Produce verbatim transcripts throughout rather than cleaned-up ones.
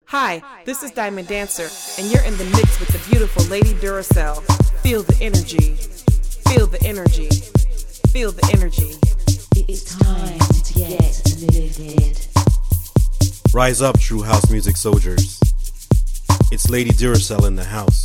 Hi, this is Diamond Dancer, and you're in the mix with the beautiful Lady Duracell. Feel the energy. Feel the energy. Feel the energy. It's time to get lifted. Rise up, true house music soldiers. It's Lady Duracell in the house.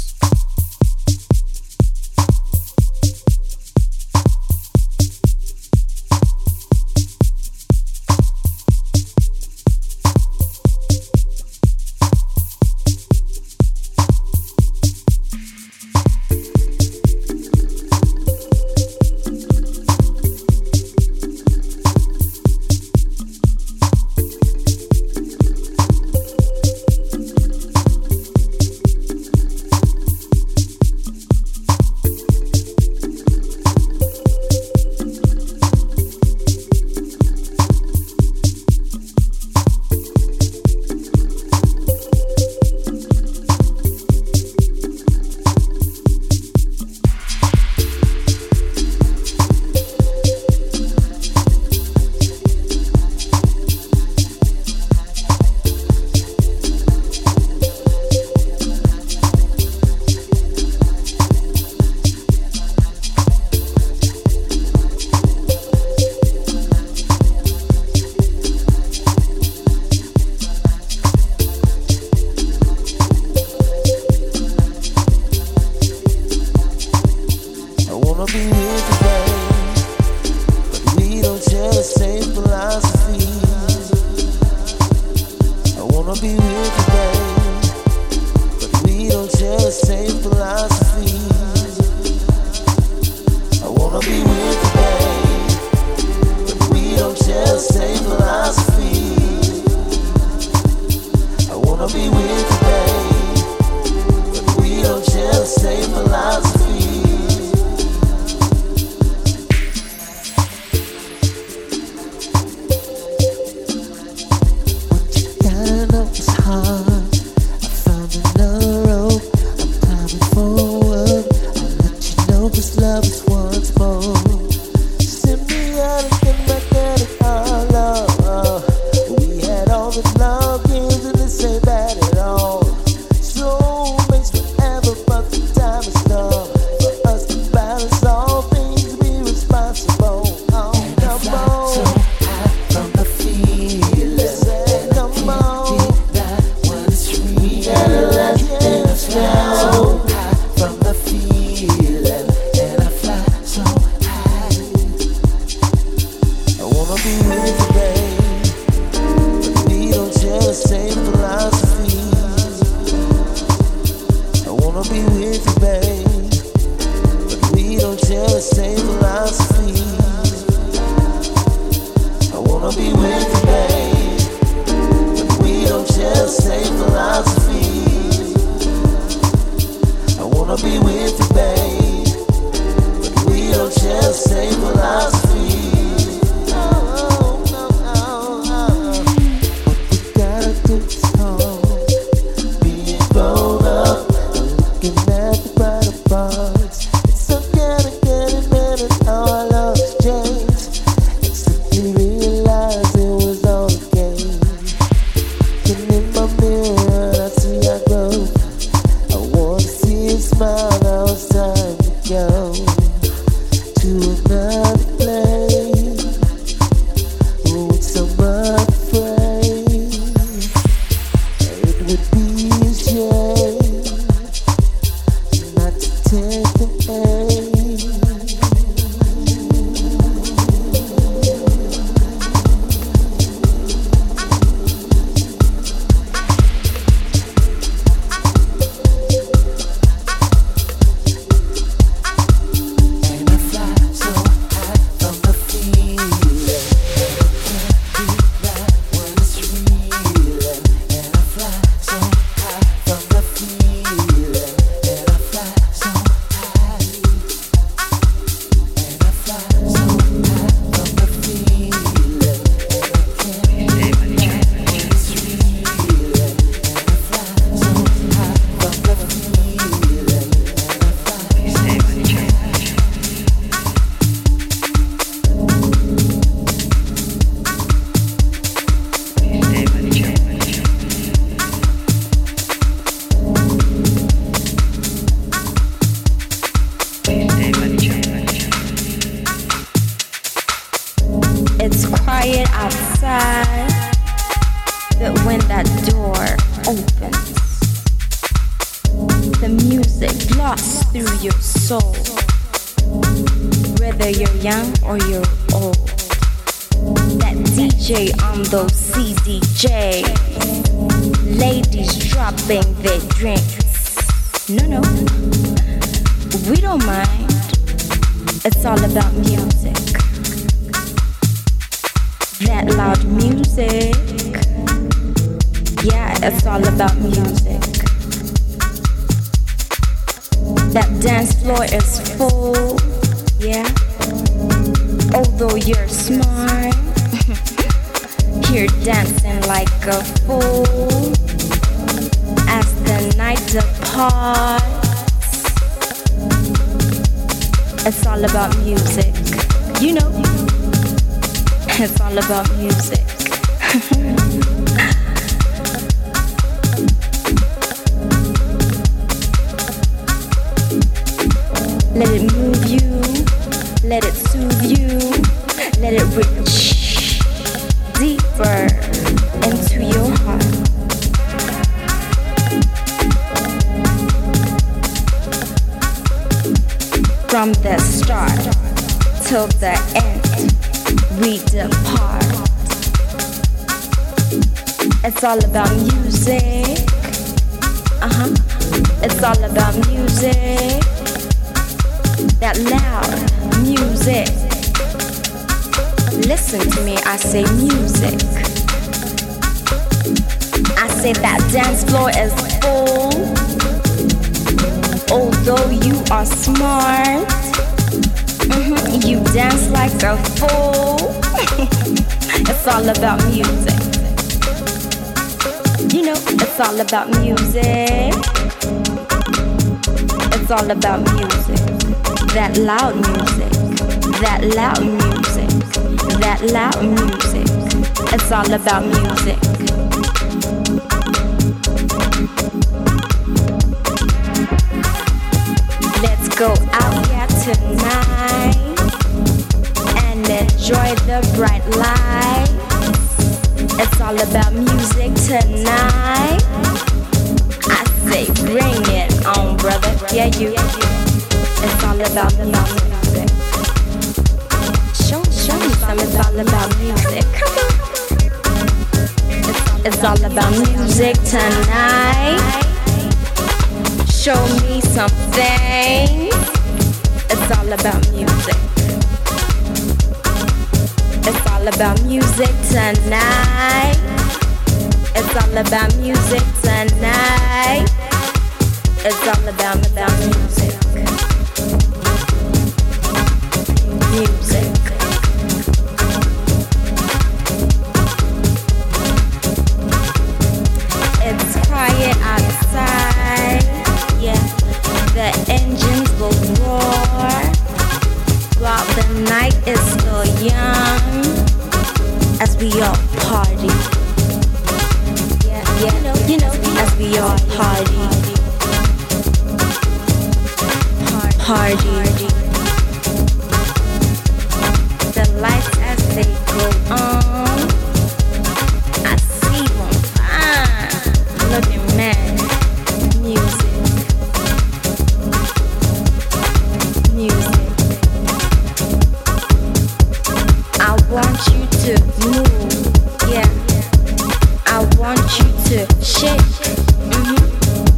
So through your soul. Whether you're young or you're old. That D J on those C D Js. Ladies dropping their drinks. No, no, we don't mind. It's all about music. That loud music. Yeah, it's all about music. That dance floor is full. Yeah. Although you're smart, you're dancing like a fool. As the night departs, it's all about music. You know, it's all about music. Let it move you, let it soothe you, let it reach deeper into your heart. From the start till the end, we depart. It's all about music. Uh-huh. It's all about music. That loud music. Listen to me, I say music. I say that dance floor is full. Although you are smart, mm-hmm, you dance like a fool. It's all about music. You know, it's all about music. It's all about music. That loud music. That loud music. That loud music. It's all about music. Let's go out here tonight and enjoy the bright lights. It's all about music tonight. I say bring it on, brother. Yeah, you. It's all about music. Show, show me some. It's all about music. Come on. It's, it's all about music tonight. Show me something. It's all about music. It's all about music tonight. It's all about music tonight. It's all about, about music. Music. It's quiet outside. Yeah, the engines will roar while the night is still young as we all party. Yeah, yeah, you know, you know, as we all party. Party. The lights as they go on, I see one fine looking man. Music. Music. I want you to move, yeah. I want you to shake. Mm-hmm.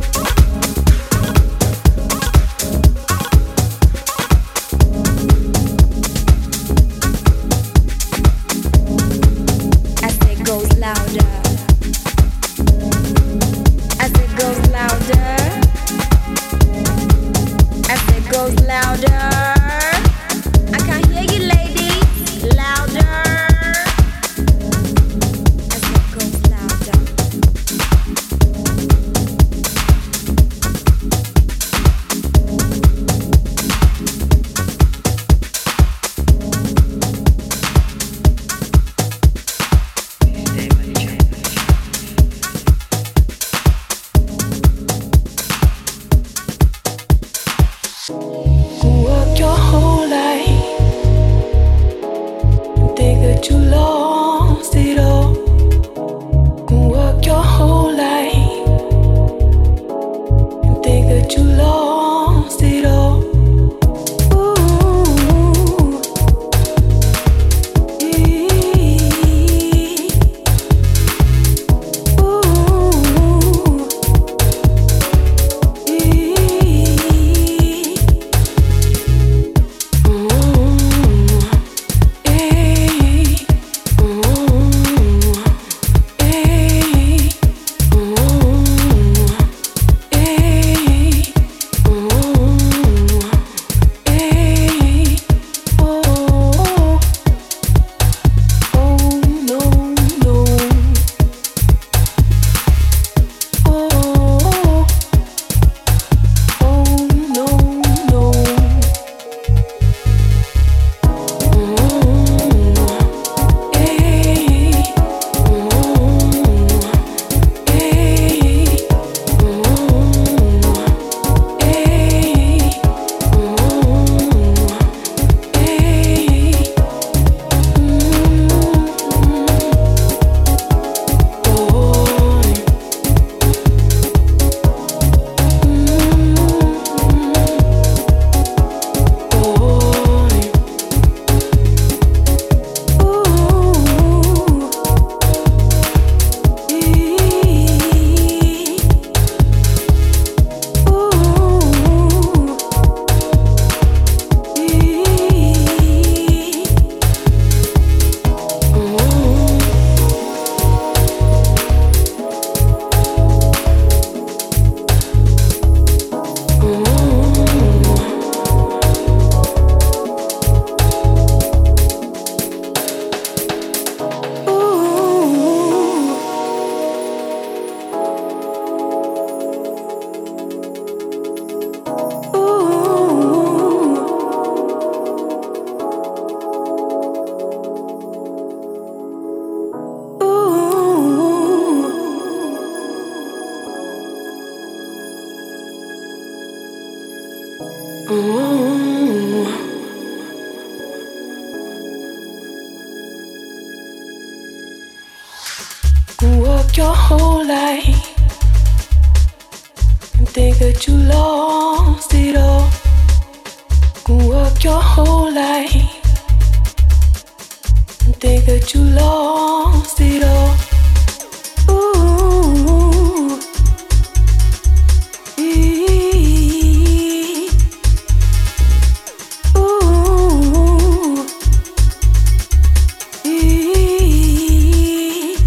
As it goes louder, as it goes louder. Work your whole life and think that you lost it all. Work your whole life and think that you lost it all. Ooh, ee, ooh, ee.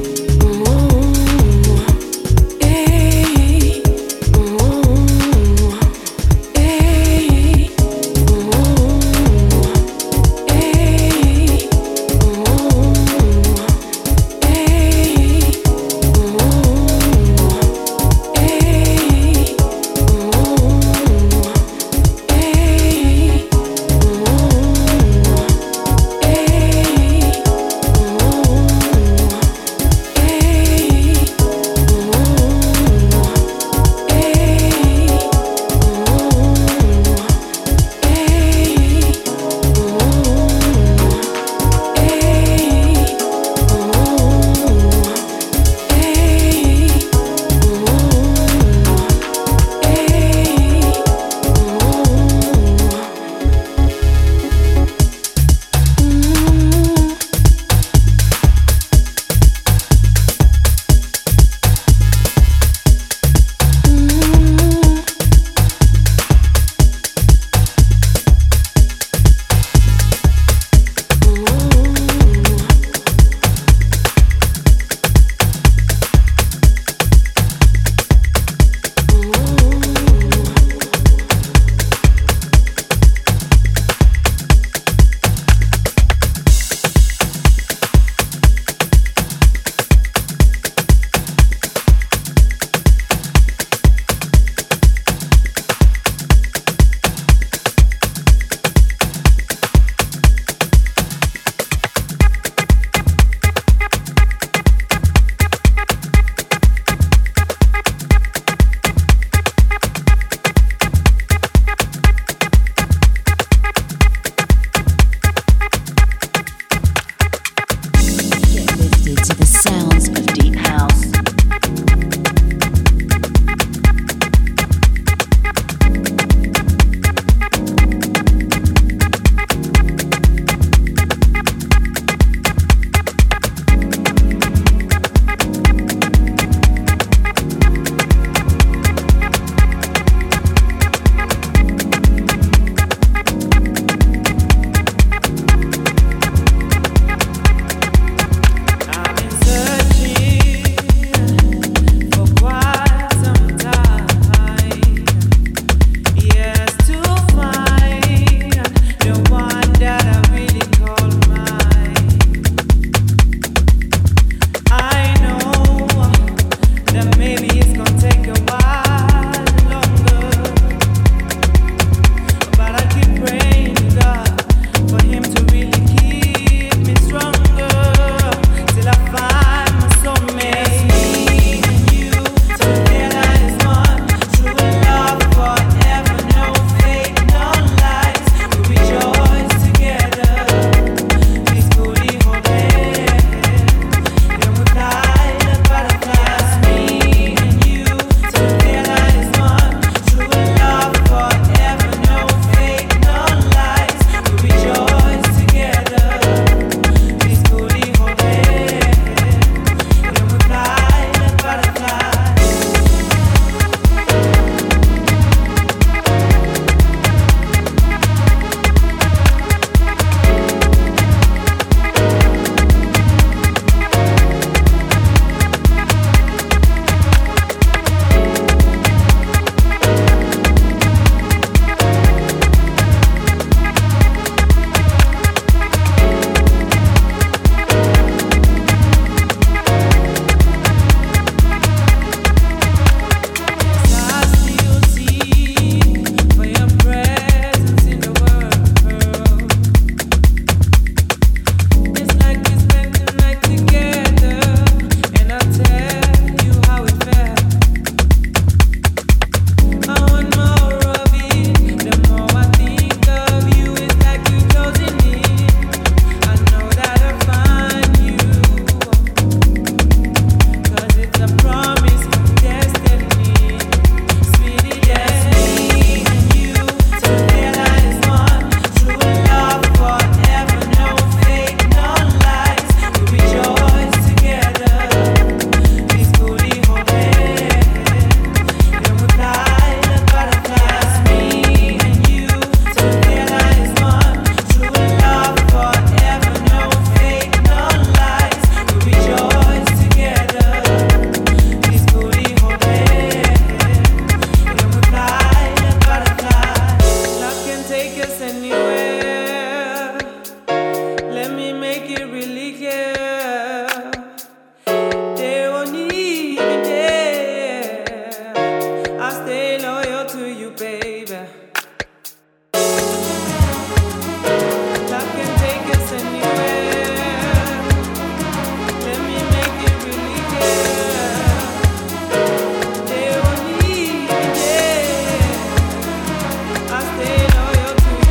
Ooh, anywhere. Let me make it really clear. They won't need me there. I'll stay loyal to you, baby. Love can take us anywhere. Let me make it really clear. They won't need me there. I'll stay loyal to you,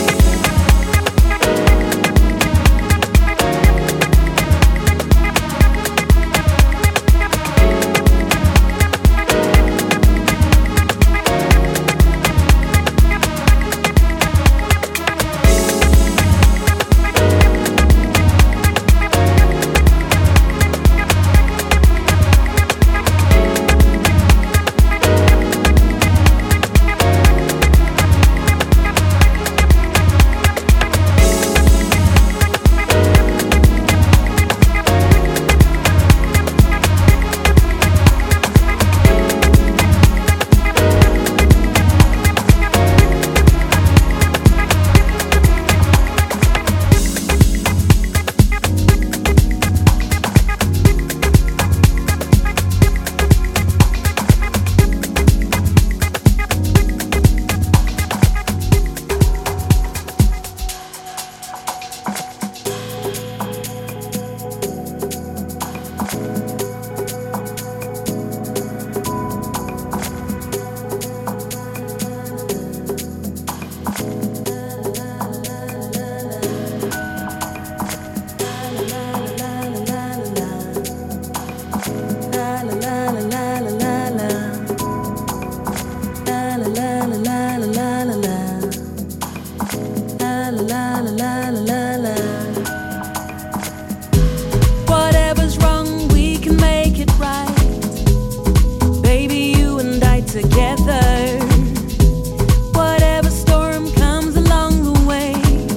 whatever's wrong, we can make it right. Baby, you and I together. Whatever storm comes along the way,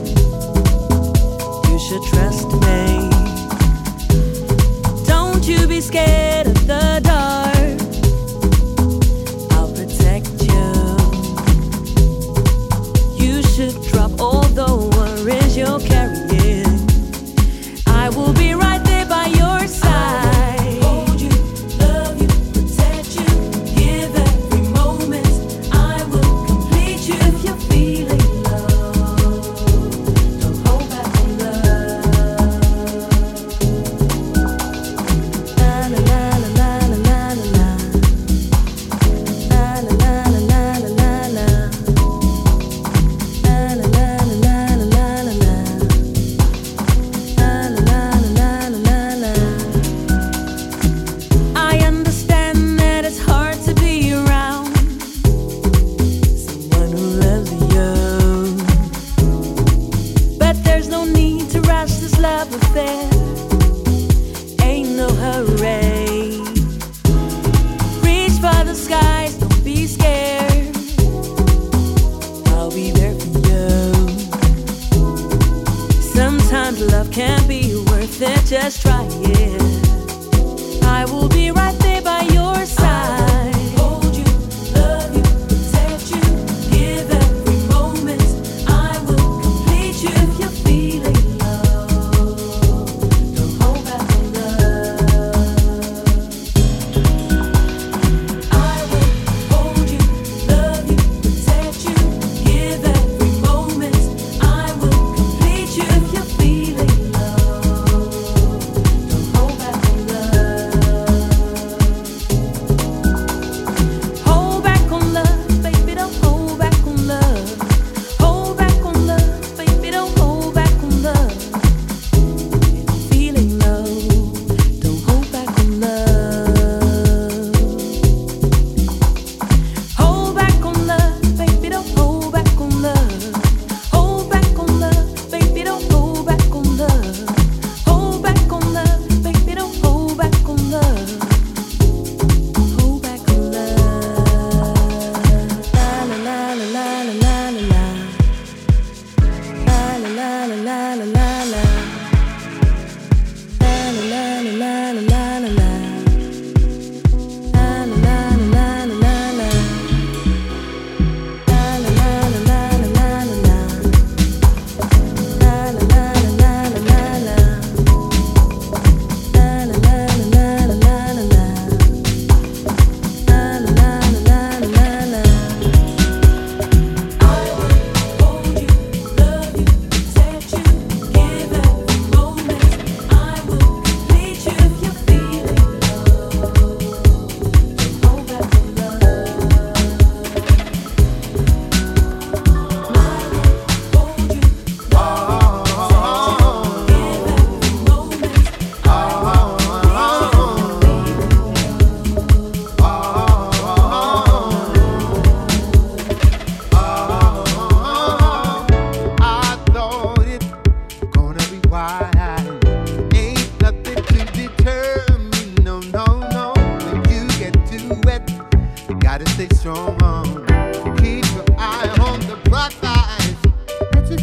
you should trust me. Don't you be scared of the dark. I'll protect you. You should drop all the worries you're carrying. I will be right there by your side. Hold you, love you, protect you, give every moment. I will complete you if you're feeling low. Don't hold back on love. La la la la la la la la. La la la la la la la la. La la la la la la la la. I understand that it's hard to be around someone who loves you, but there's no need to rush this love affair. Ain't no hurry. Reach for the skies, don't be scared. I'll be there for you. Sometimes love can't be worth it, just try it. I will be right there by your side. Hold you, love you, protect you, give every moment. I will complete you if you're feeling low. Don't hold back on love. I will hold you, love you, protect you, give every moment. I will complete you if you're feeling low. Don't hold back on love. Hold back on love, baby, don't hold back on love. Hold back on love, baby, don't hold back on love. If you're feeling low, don't hold back on love. Hold back on love, baby, don't hold back on love. Hold back on love, baby, don't hold back on love. Hold back on love, baby, don't hold back on love. Hold back on love. La la la la la la la la. La la la la la la la la. La la la la la la la la. La la la la la la la. La la la la la la la la.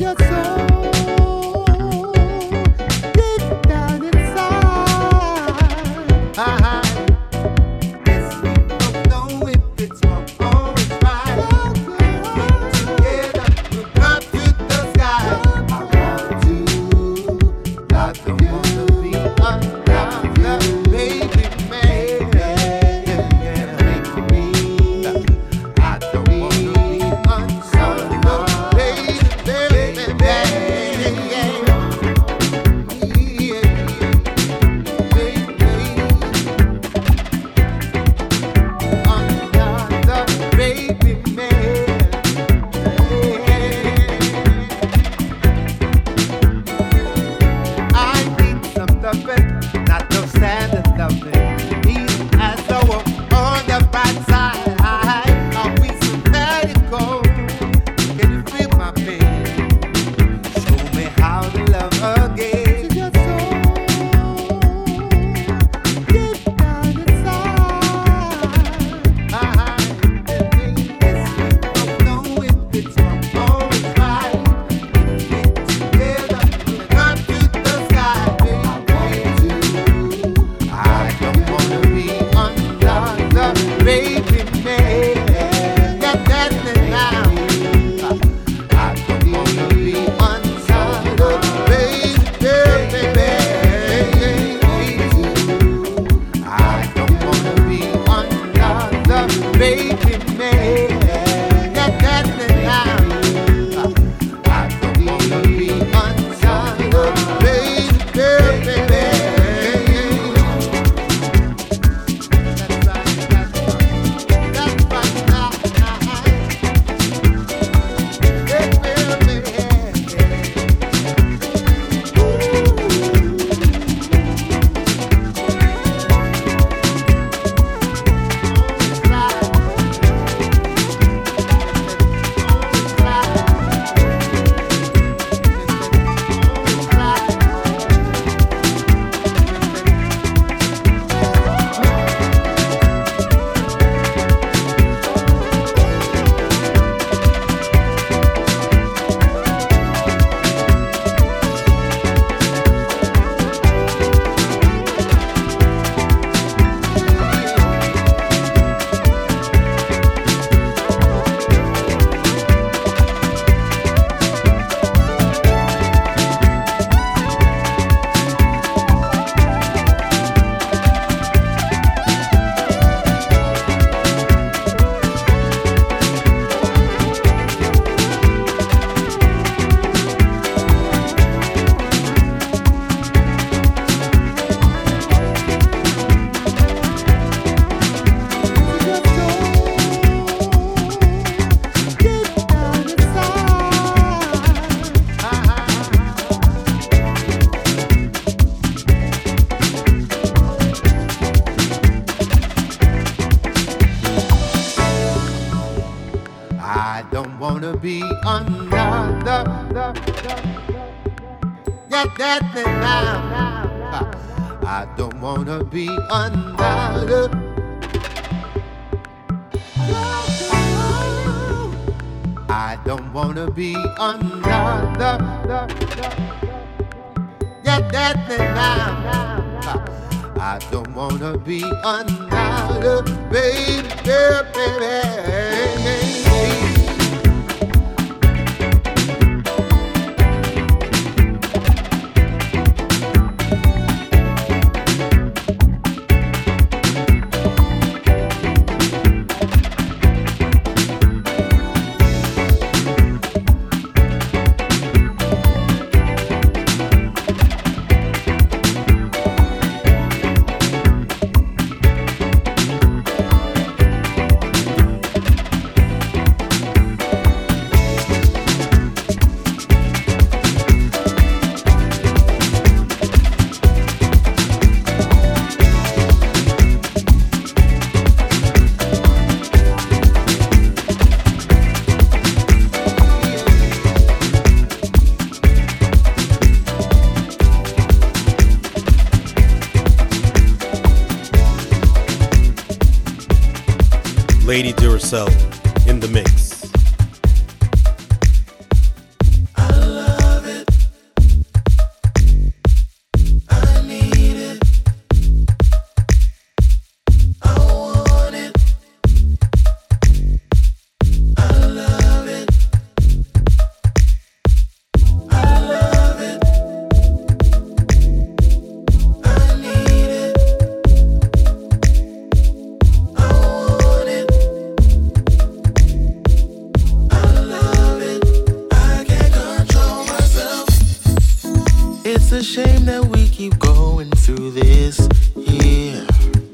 be another. Get that thing now. I don't wanna be another. I don't wanna be another. Get that thing now. I don't wanna be another, baby, baby, baby. Lady Duracell in the mix. I love It's a shame that we keep going through this here.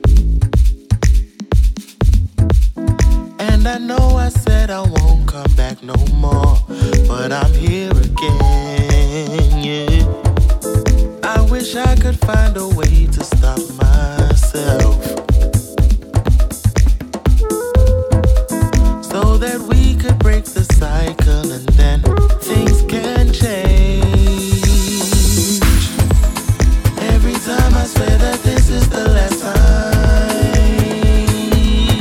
And I know I said I won't come back no more, but I'm here again, yeah. I wish I could find a way to stop myself, so that we could break the cycle and then things can change. Every time I swear that this is the last time,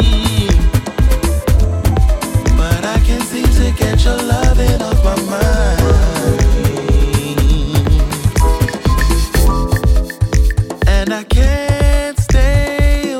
but I can't seem to get your loving off my mind, and I can't stay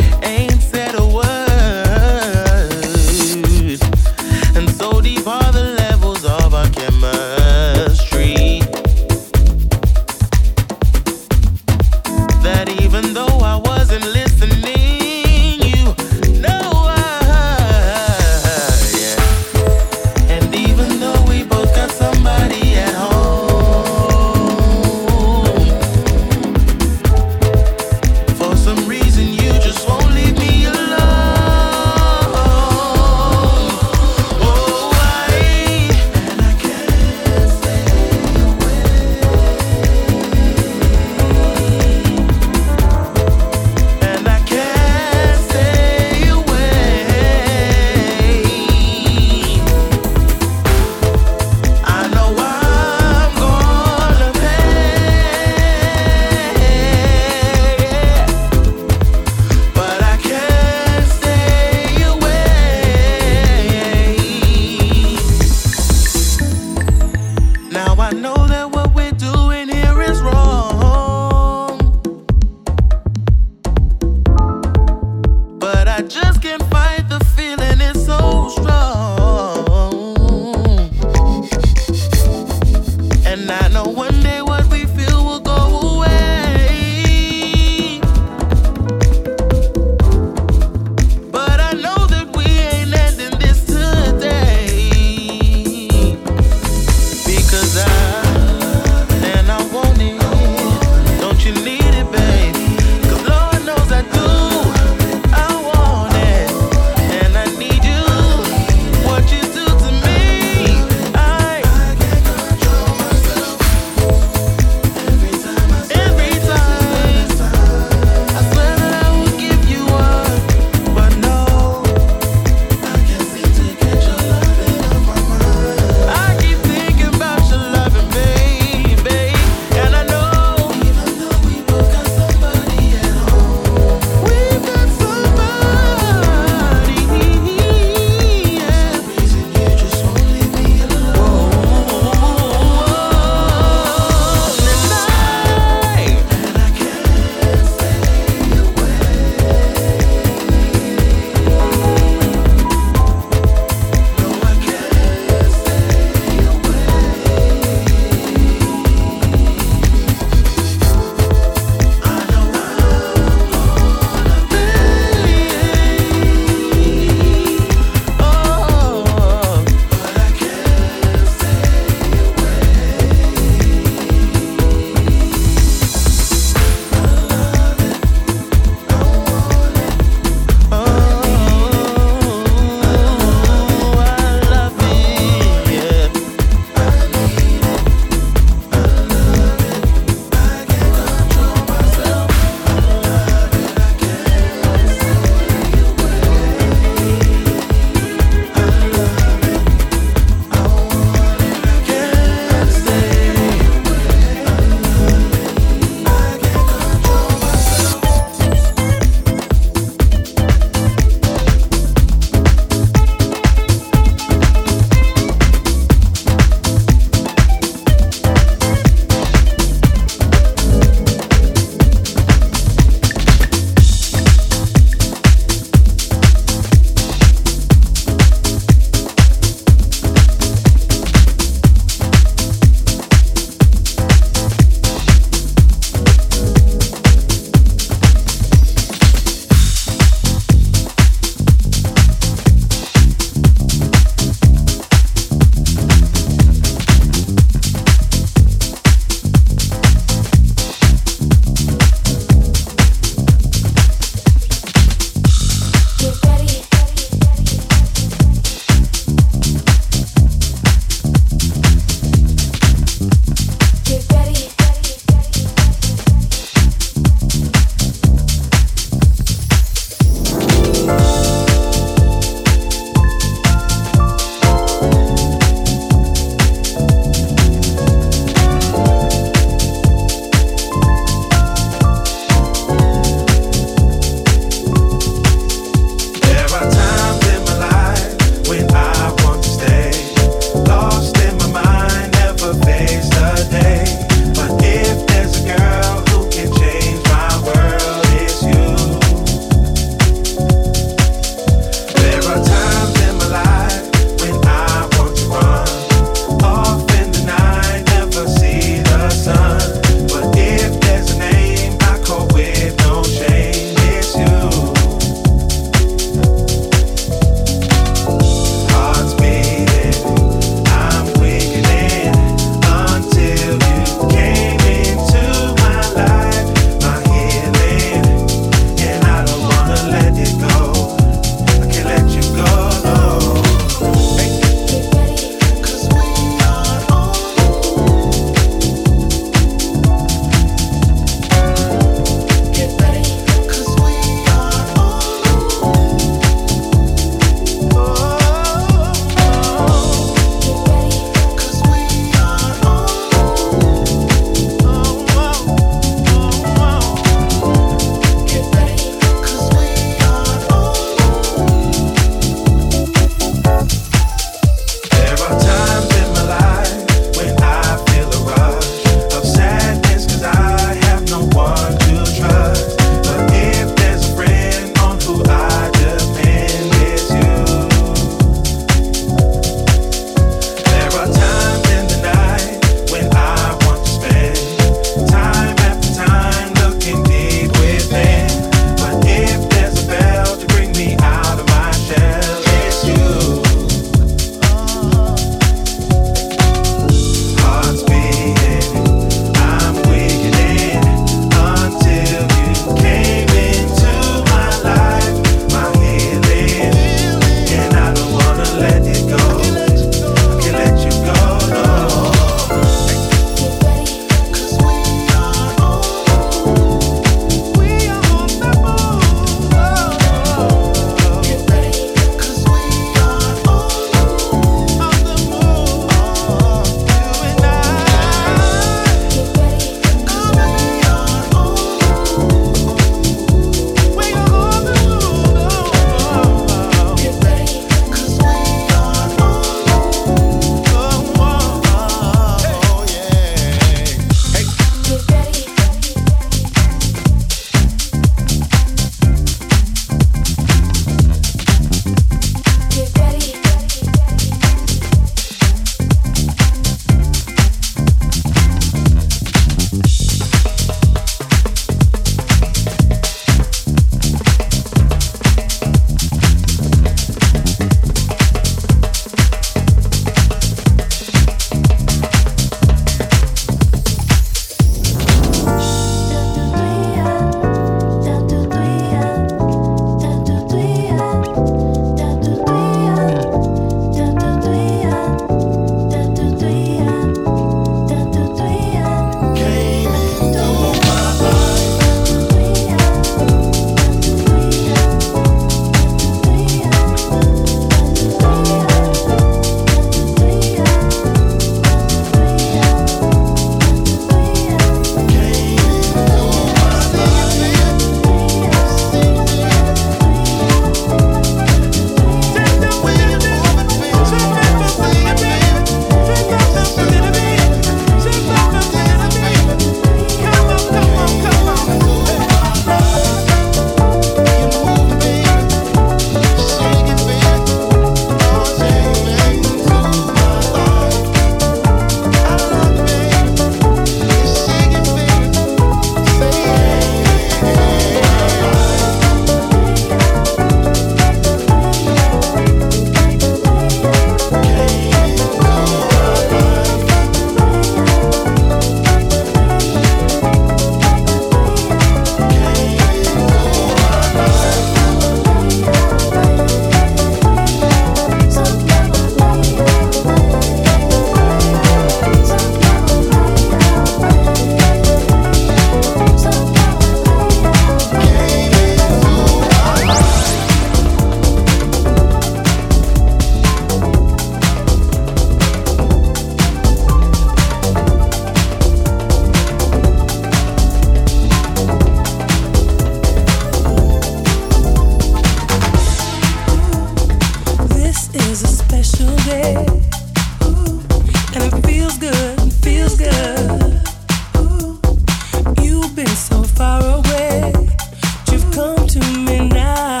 to me now.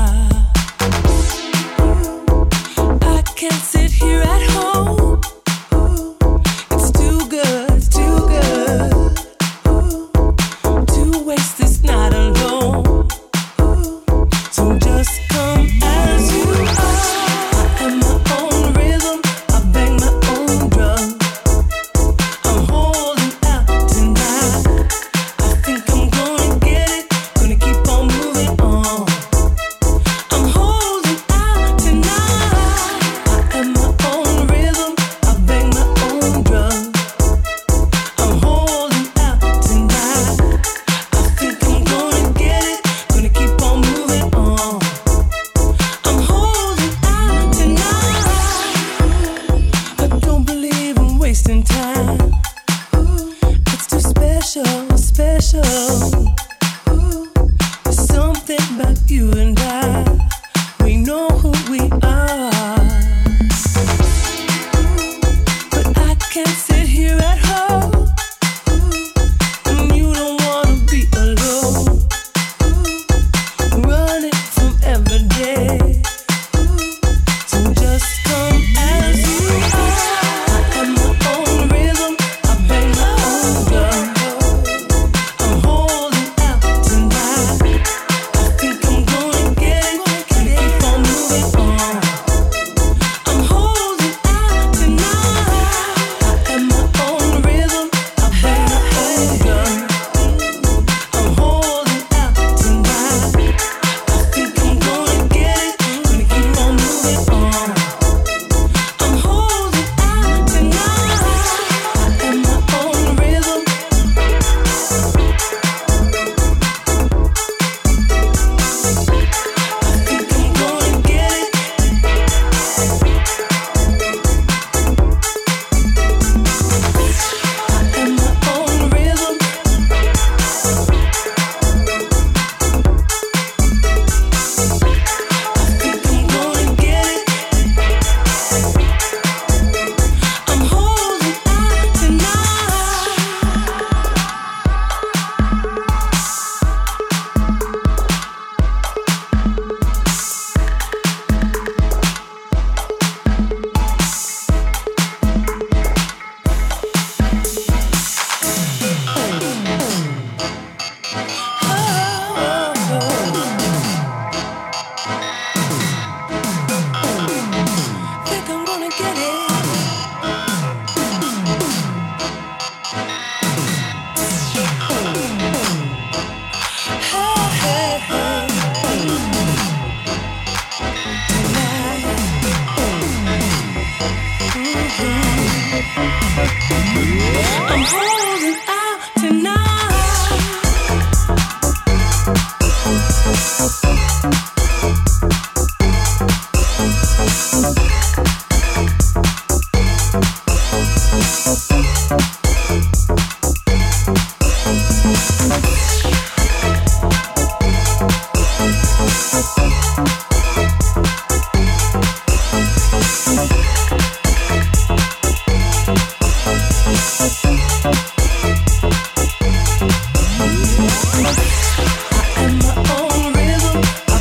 I can't sit here at home. It's too good, it's too good to waste this night alone. So just come as you are. I am my own rhythm, I bang my own drum. I'm holding out tonight. I think I'm gonna get it, gonna keep on moving on. I'm holding out tonight. I am my own rhythm, I bang my own drum. I'm holding out tonight. I think I'm gonna get it, gonna keep on moving on. I'm holding out tonight. I don't believe in wasting time. It's too special, special. There's something about you and I. We know who we are. But I can't sit here at home. And you don't wanna be alone. Running from every day. So just come as you are. I am my own rhythm, I bang my own drum. I'm holding out tonight. I think I'm gonna get it, gonna keep on moving on. I'm holding out tonight. I am my own rhythm, I bang my own drum. I'm holding out tonight. I think I'm gonna get it, gonna keep on moving on. I'm holding out tonight. I am my own rhythm. I think I'm gonna get it. I am my own rhythm. I think I'm gonna get it. I'm holding out tonight. Think I'm gonna get it. Hey, hey, hey. Tonight. Mhm. I'm holding out tonight. I am my own rhythm.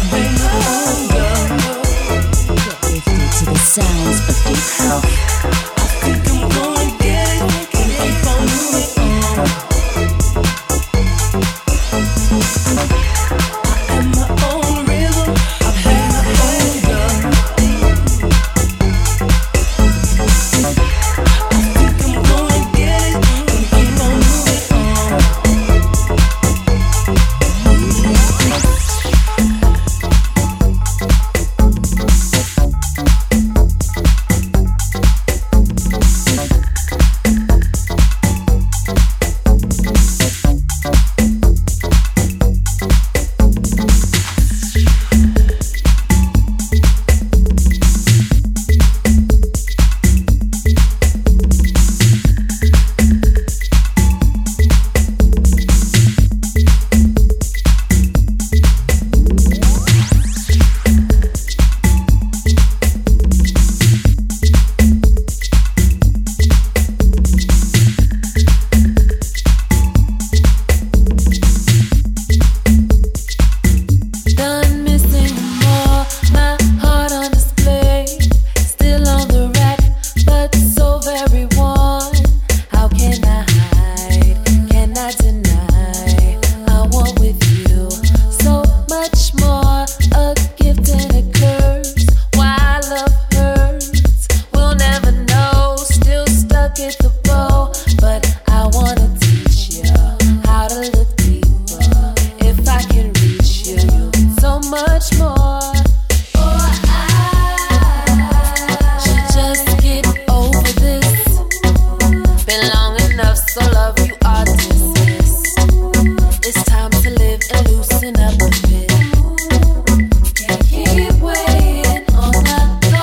much more. Or I should just get over this. Been long enough, so love, you are dismissed. It's time to live and loosen up a bit. Can't keep waiting on the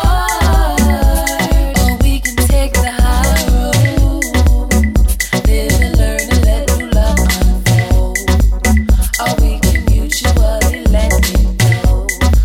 Lord, or we can take the high road. Live and learn and let new love unfold, or we can mutually let it go.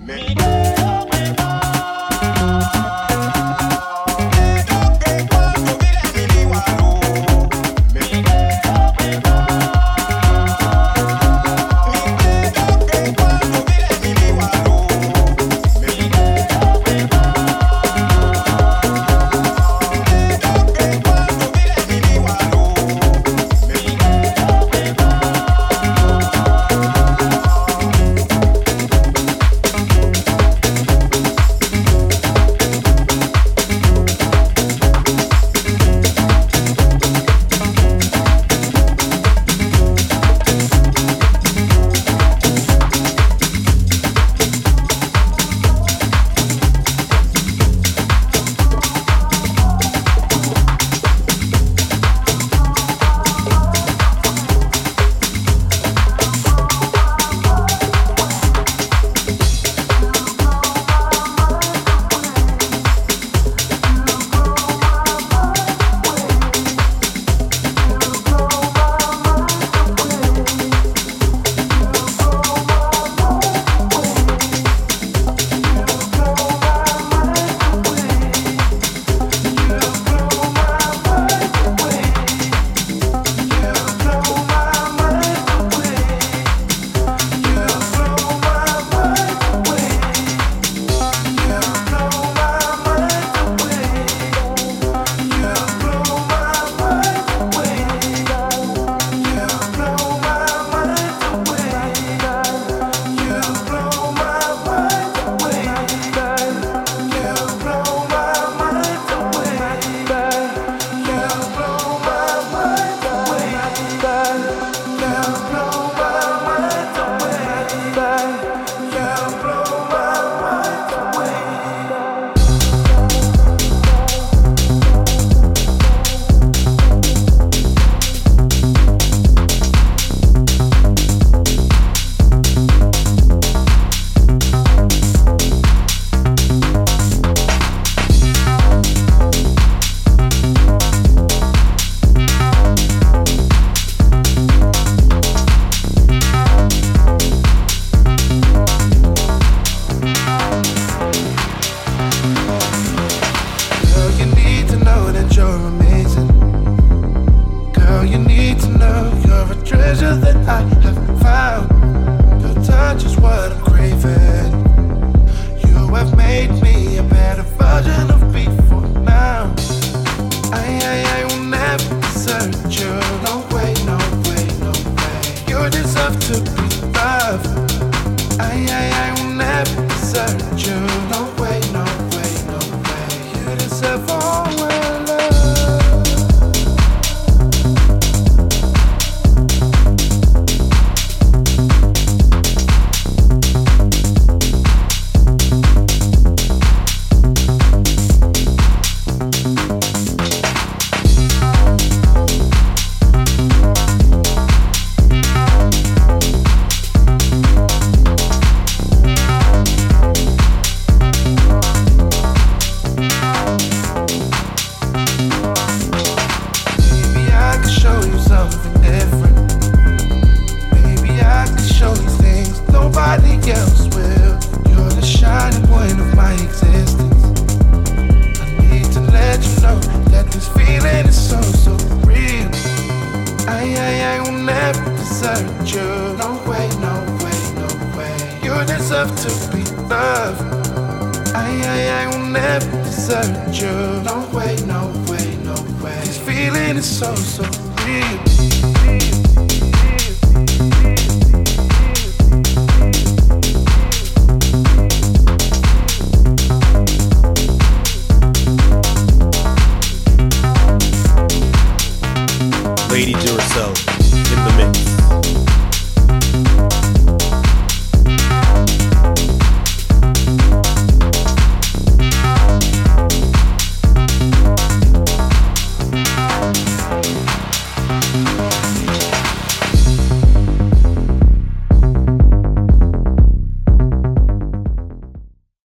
Feeling is so, so real.